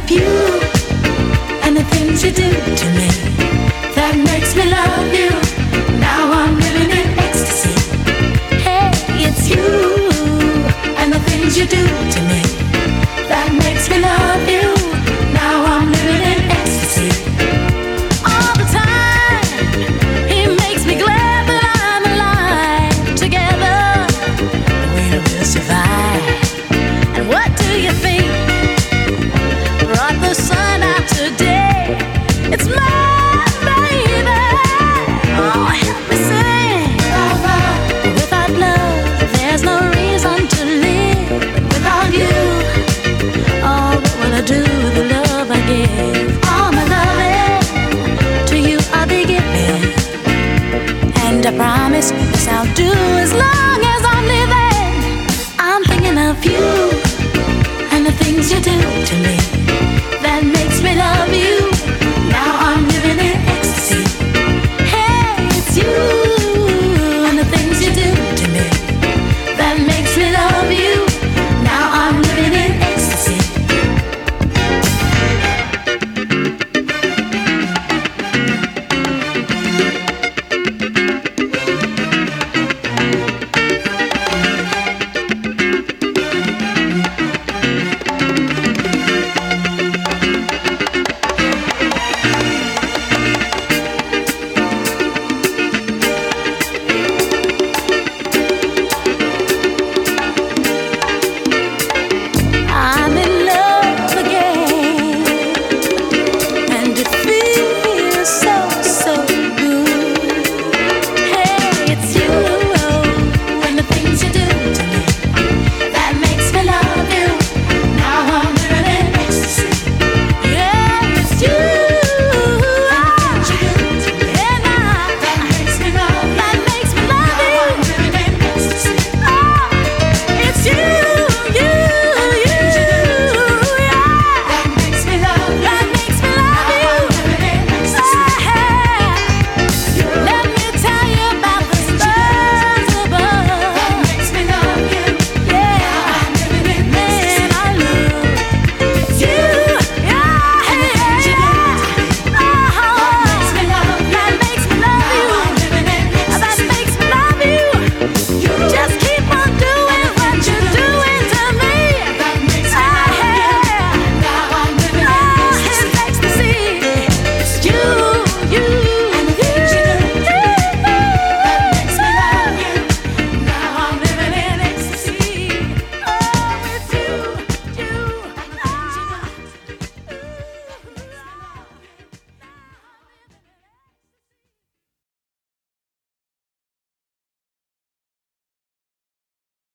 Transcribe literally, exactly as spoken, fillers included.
of you and the things you do to me that makes me love you. Now I'm living in ecstasy. Hey, it's you and the things you do to me that makes me love you. Now I'm living in ecstasy. All the time, he makes me glad that I'm alive. Together, we will survive. And what do you think brought the sun out today? It's my baby. Oh, help me sing. Without love, there's no reason to live. Without you, oh, what will I do with the love I give? All my loving to you I'll be giving, and I promise this I'll do as long